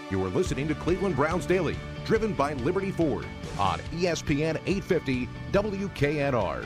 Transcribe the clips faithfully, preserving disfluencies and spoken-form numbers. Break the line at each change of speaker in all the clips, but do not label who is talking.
You are listening to Cleveland Browns Daily, driven by Liberty Ford on E S P N eight fifty W K N R.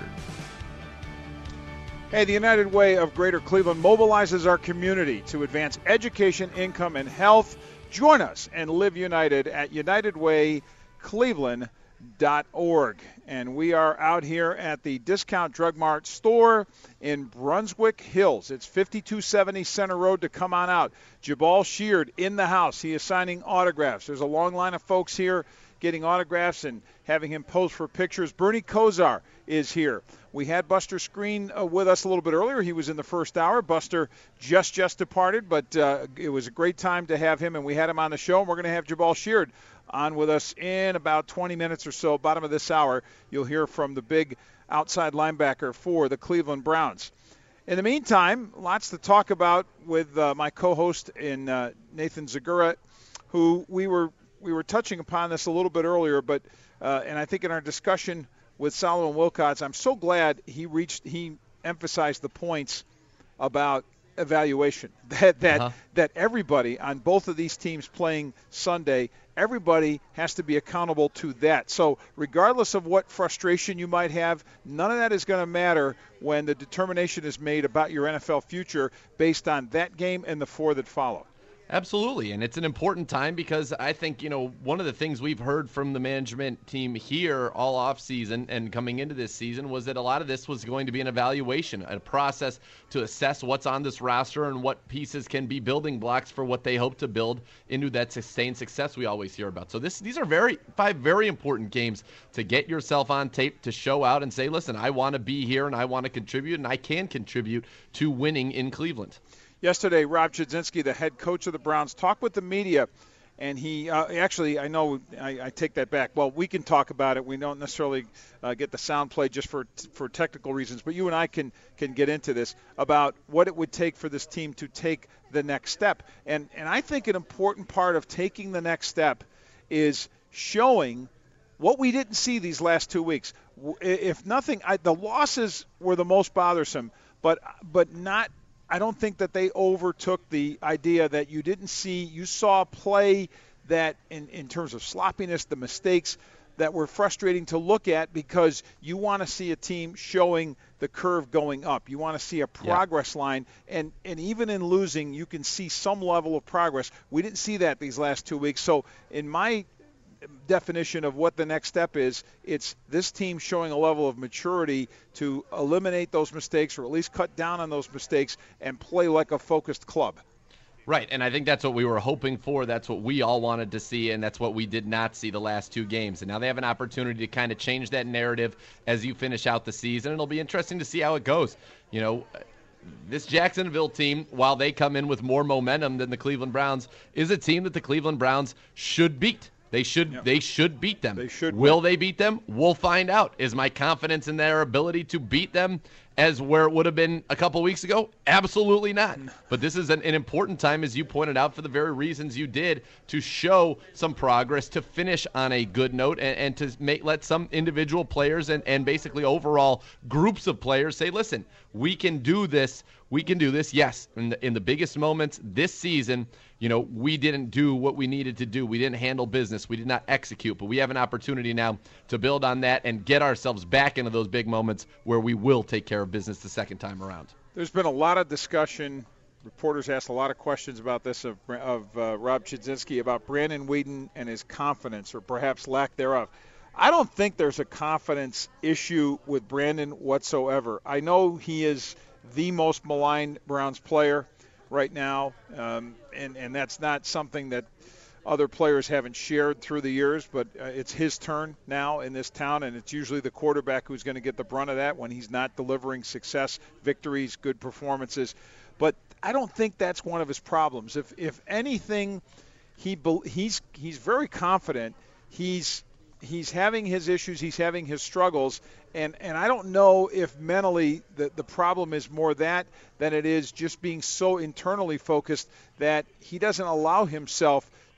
Hey, the United Way of Greater Cleveland mobilizes our community to advance education, income, and health. Join us and live united at united way cleveland dot org. And we are out here at the Discount Drug Mart store in Brunswick Hills. It's fifty-two seventy Center Road to come on out. Jabal Sheard in the house. He is signing autographs. There's a long line of folks here getting autographs and having him pose for pictures. Bernie Kosar is here. We had Buster Screen uh, with us a little bit earlier. He was in the first hour. Buster just just departed, but uh, it was a great time to have him, and we had him on the show. And we're going to have Jabal Sheard on with us in about twenty minutes or so. Bottom of this hour, you'll hear from the big outside linebacker for the Cleveland Browns. In the meantime, lots to talk about with uh, my co-host in uh, Nathan Zagura, who we were we were touching upon this a little bit earlier, but uh, and I think in our discussion with Solomon Wilcots, I'm so glad he reached he emphasized the points about evaluation that that uh-huh. that everybody on both of these teams playing Sunday, everybody has to be accountable to that. So regardless of what frustration you might have, none of that is going to matter when the determination is made about your N F L future based on that game and the four that follow.
Absolutely, and it's an important time because I think, you know, one of the things we've heard from the management team here all offseason and coming into this season was that a lot of this was going to be an evaluation, a process to assess what's on this roster and what pieces can be building blocks for what they hope to build into that sustained success we always hear about. So this, these are very five very important games to get yourself on tape, to show out and say, listen, I want to be here and I want to contribute and I can contribute to winning in Cleveland.
Yesterday, Rob Chudzinski, the head coach of the Browns, talked with the media, and he uh, actually, I know, I, I take that back. Well, we can talk about it. We don't necessarily uh, get the sound play just for for technical reasons, but you and I can can get into this about what it would take for this team to take the next step. And and I think an important part of taking the next step is showing what we didn't see these last two weeks. If nothing, I, the losses were the most bothersome, but but not. I don't think that they overtook the idea that you didn't see. You saw play that in, in terms of sloppiness, the mistakes that were frustrating to look at because you want to see a team showing the curve going up. You want to see a progress yeah. line. And, and even in losing, you can see some level of progress. We didn't see that these last two weeks. So in my definition of what the next step is, it's this team showing a level of maturity to eliminate those mistakes or at least cut down on those mistakes and play like a focused club.
Right, and I think that's what we were hoping for. That's what we all wanted to see, and that's what we did not see the last two games. And now they have an opportunity to kind of change that narrative as you finish out the season. It'll be interesting to see how it goes. You know, this Jacksonville team, while they come in with more momentum than the Cleveland Browns, is a team that the Cleveland Browns should beat. They should yep. they should beat them.
They should.
Will
win.
they beat them? We'll find out. Is my confidence in their ability to beat them as where it would have been a couple weeks ago? Absolutely not. But this is an, an important time, as you pointed out, for the very reasons you did, to show some progress, to finish on a good note, and, and to make let some individual players and, and basically overall groups of players say, listen, we can do this. We can do this. Yes, in the, in the biggest moments this season, you know, we didn't do what we needed to do. We didn't handle business. We did not execute. But we have an opportunity now to build on that and get ourselves back into those big moments where we will take care of business the second time around.
There's been a lot of discussion. Reporters asked a lot of questions about this of, of uh, Rob Chudzinski about Brandon Weeden and his confidence, or perhaps lack thereof. I don't think there's a confidence issue with Brandon whatsoever. I know he is the most maligned Browns player right now, um, and, and that's not something that other players haven't shared through the years, but uh, it's his turn now in this town, and it's usually the quarterback who's going to get the brunt of that when he's not delivering success, victories, good performances. But I don't think that's one of his problems. If if anything, he he's he's very confident. He's he's having his issues, he's having his struggles, and, and I don't know if mentally the, the problem is more that than it is just being so internally focused that he doesn't allow himself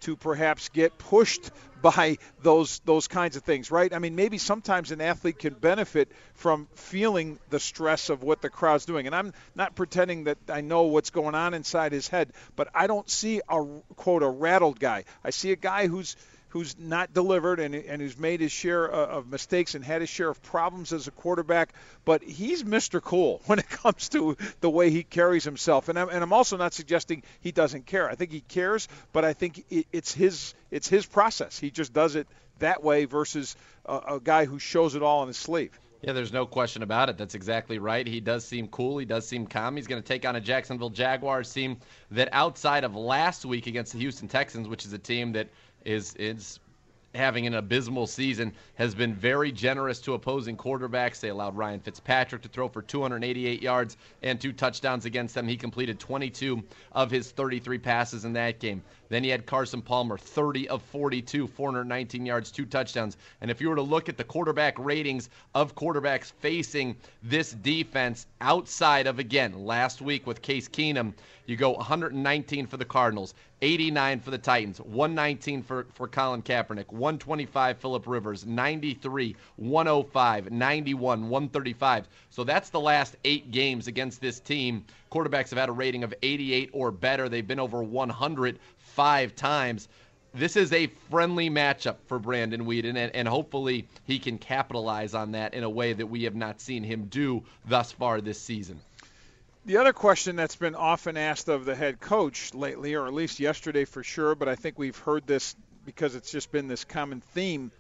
to perhaps get pushed by those those kinds of things, right? I mean, maybe sometimes an athlete can benefit from feeling the stress of what the crowd's doing. And I'm not pretending that I know what's going on inside his head, but I don't see a, quote, a rattled guy. I see a guy who's who's not delivered and, and who's made his share of mistakes and had his share of problems as a quarterback, but he's Mister Cool when it comes to the way he carries himself. And I'm, and I'm also not suggesting he doesn't care. I think he cares, but I think it, it's his it's his process. He just does it that way versus a, a guy who shows it all on his sleeve.
Yeah, there's no question about it. That's exactly right. He does seem cool. He does seem calm. He's going to take on a Jacksonville Jaguars team that outside of last week against the Houston Texans, which is a team that is is having an abysmal season, has been very generous to opposing quarterbacks. They allowed Ryan Fitzpatrick to throw for two hundred eighty-eight yards and two touchdowns against them. He completed twenty-two of his thirty-three passes in that game. Then he had Carson Palmer, thirty of forty-two, four hundred nineteen yards, two touchdowns. And if you were to look at the quarterback ratings of quarterbacks facing this defense outside of, again, last week with Case Keenum, you go one hundred nineteen for the Cardinals, eighty-nine for the Titans, one nineteen for, for Colin Kaepernick, one twenty-five Phillip Rivers, ninety-three, one oh five, ninety-one, one thirty-five. So that's the last eight games against this team. Quarterbacks have had a rating of eighty-eight or better. They've been over one hundred five times. This is a friendly matchup for Brandon Weeden, and, and hopefully he can capitalize on that in a way that we have not seen him do thus far this season.
The other question that's been often asked of the head coach lately, or at least yesterday for sure, but I think we've heard this because it's just been this common theme,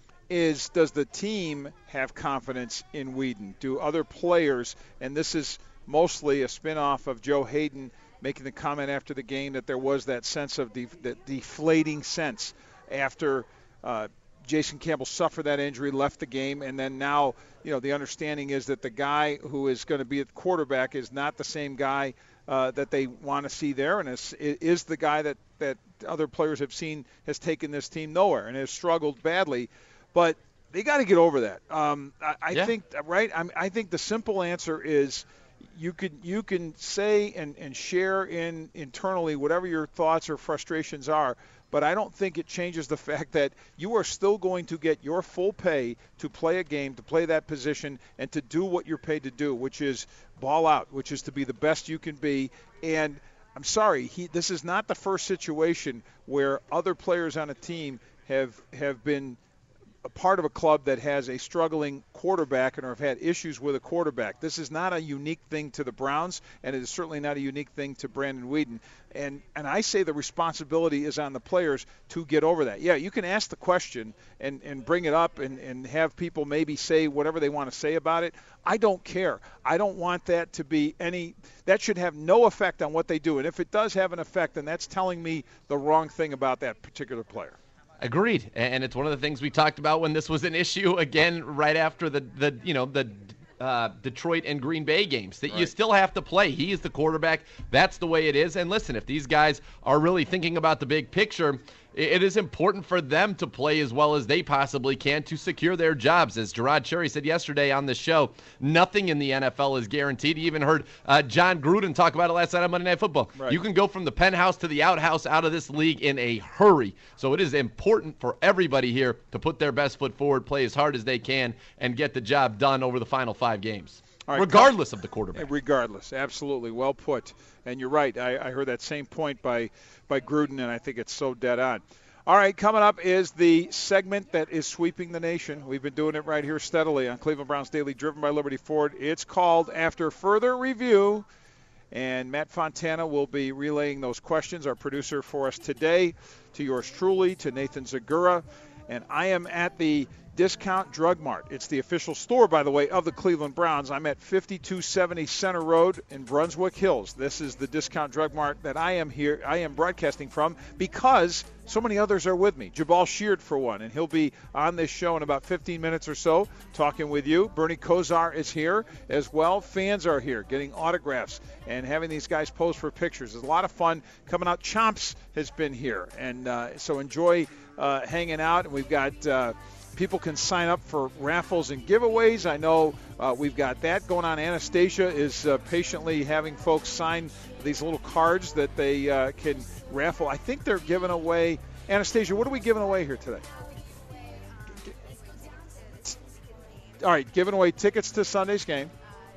is does the team have confidence in Weeden? Do other players, and this is mostly a spinoff of Joe Hayden making the comment after the game that there was that sense of def- that deflating sense after uh, Jason Campbell suffered that injury, left the game, and then now, you know, the understanding is that the guy who is going to be at quarterback is not the same guy uh, that they want to see there, and is, is the guy that, that other players have seen has taken this team nowhere and has struggled badly. But they got to get over that. Um, I, I
yeah.
think, right? I, I think the simple answer is you can you can say and, and share in internally whatever your thoughts or frustrations are, but I don't think it changes the fact that you are still going to get your full pay to play a game, to play that position, and to do what you're paid to do, which is ball out, which is to be the best you can be. And I'm sorry, he, this is not the first situation where other players on a team have have been a part of a club that has a struggling quarterback and or have had issues with a quarterback. This is not a unique thing to the Browns, and it is certainly not a unique thing to Brandon Weeden. And and I say the responsibility is on the players to get over that. Yeah, you can ask the question and, and bring it up and, and have people maybe say whatever they want to say about it. I don't care. I don't want that to be any – that should have no effect on what they do. And if it does have an effect, then that's telling me the wrong thing about that particular player.
Agreed, and it's one of the things we talked about when this was an issue again right after the, the you know the uh, Detroit and Green Bay games that right. You still have to play. He is the quarterback. That's the way it is. And listen, if these guys are really thinking about the big picture, it is important for them to play as well as they possibly can to secure their jobs. As Gerard Cherry said yesterday on the show, nothing in the N F L is guaranteed. You even heard uh, John Gruden talk about it last night on Monday Night Football. Right. You can go from the penthouse to the outhouse out of this league in a hurry. So it is important for everybody here to put their best foot forward, play as hard as they can, and get the job done over the final five games. Right, regardless of the quarterback.
Regardless, absolutely. Well put. And you're right. I, I heard that same point by, by Gruden, and I think it's so dead on. All right, coming up is the segment that is sweeping the nation. We've been doing it right here steadily on Cleveland Browns Daily, driven by Liberty Ford. It's called After Further Review, and Matt Fontana will be relaying those questions, our producer for us today, to yours truly, to Nathan Zagura. And I am at the Discount Drug Mart. It's the official store, by the way, of the Cleveland Browns. I'm at fifty-two seventy Center Road in Brunswick Hills. This is the Discount Drug Mart that I am here. I am broadcasting from because so many others are with me. Jabal Sheard, for one, and he'll be on this show in about fifteen minutes or so talking with you. Bernie Kosar is here as well. Fans are here getting autographs and having these guys pose for pictures. It's a lot of fun coming out. Chomps has been here, and uh, so enjoy uh, hanging out. And we've got uh, people can sign up for raffles and giveaways. I know uh, we've got that going on. Anastasia is uh, patiently having folks sign these little cards that they uh, can raffle. I think they're giving away. Anastasia, what are we giving away here today? All right, giving away tickets to Sunday's game.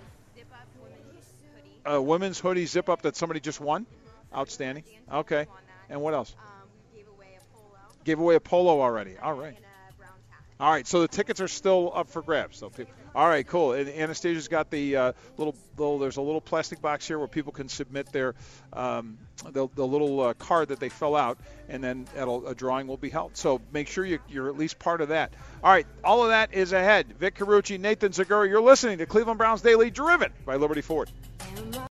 A women's hoodie zip up that somebody just won. Outstanding. Okay. And what else? Gave away a polo already. All right. All right, so the tickets are still up for grabs. So, people, all right, cool. And Anastasia's got the uh, little, little. There's a little plastic box here where people can submit their um, the, the little uh, card that they fill out, and then it'll, a drawing will be held. So make sure you, you're at least part of that. All right, all of that is ahead. Vic Carucci, Nathan Zaguri. You're listening to Cleveland Browns Daily, driven by Liberty Ford.